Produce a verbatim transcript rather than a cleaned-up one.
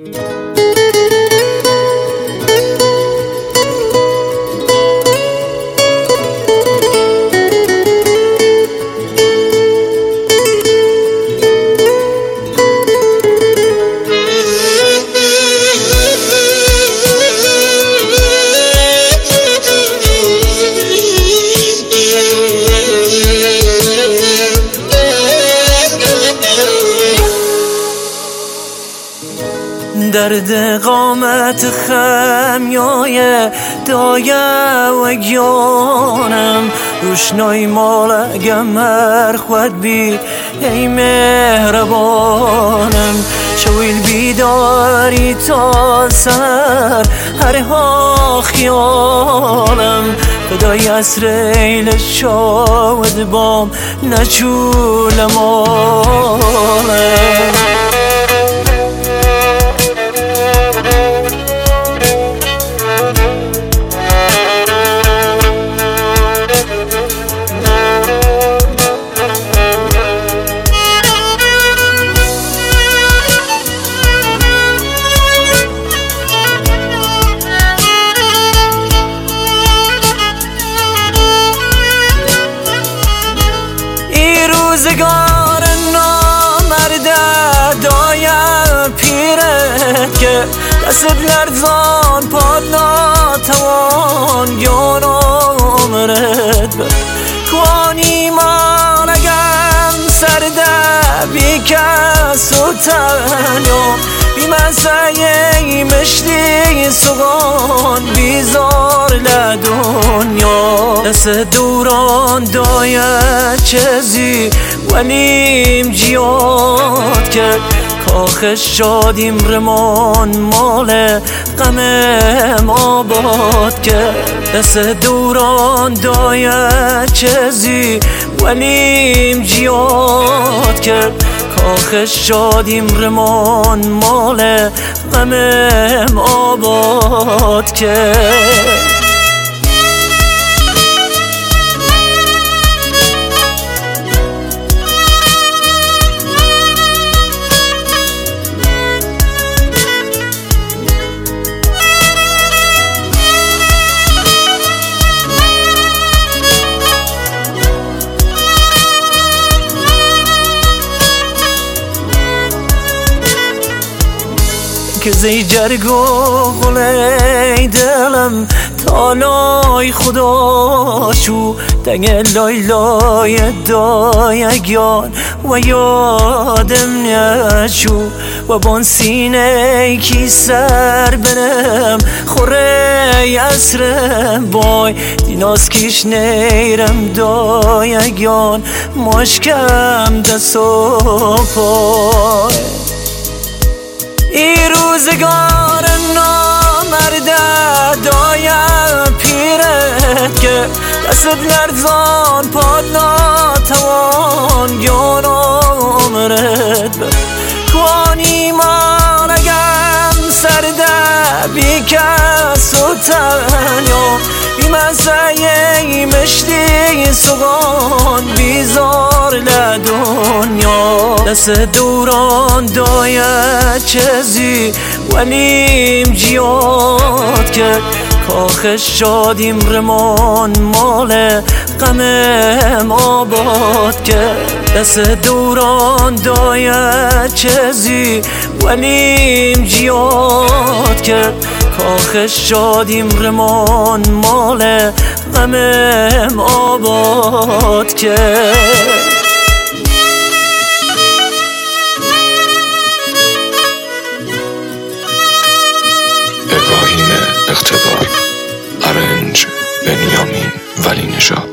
درد قامت خمیای دایه و گیانم روشنای مال گمر خود بی ای مهربانم شویل بیداری تا سر هر ها خیالم فدای اسر ایل شاود بام نچول مالم روزگار نامرد دایم پیرت که دست لرزان پاد ناتوان گیان عمرت به کوانی مانگم سرده بی کس و تنیا بی مسعی مشتی سگان بیزار لدنیا دست دوران داید چیزی ولیم جیاد کرد کاخش شادیم رمان مال غمم آباد کرد دست دوران داید چیزی ولیم جیاد کرد کاخش شادیم رمان مال غمم آباد کرد که زی جرگ و غلی دلم تالای خدا شو دنگ لای لای دایگیان و یادم نشو و بان سینه کی سر بنم خوره اسرم بای دیناز کش نیرم دایگیان مشکم دست و پای ای روزگار نامرد دایم پیرت که دست لرزان پاد ناتوان گیان عمرت به کوانی مانگم سرده بی کس و تنیا بی مسعی مشتی سگان بیزار لدنیا دست دوران داید چیزی ولیم جیاد کرد کاخش شادیم رمان مال غمم آباد کرد دست دوران داید چیزی ولیم جیاد کرد کاخش شادیم رمان مال غمم آباد کرد ابراهیم اقتدار، ارنج بنیامین ولی نژاد.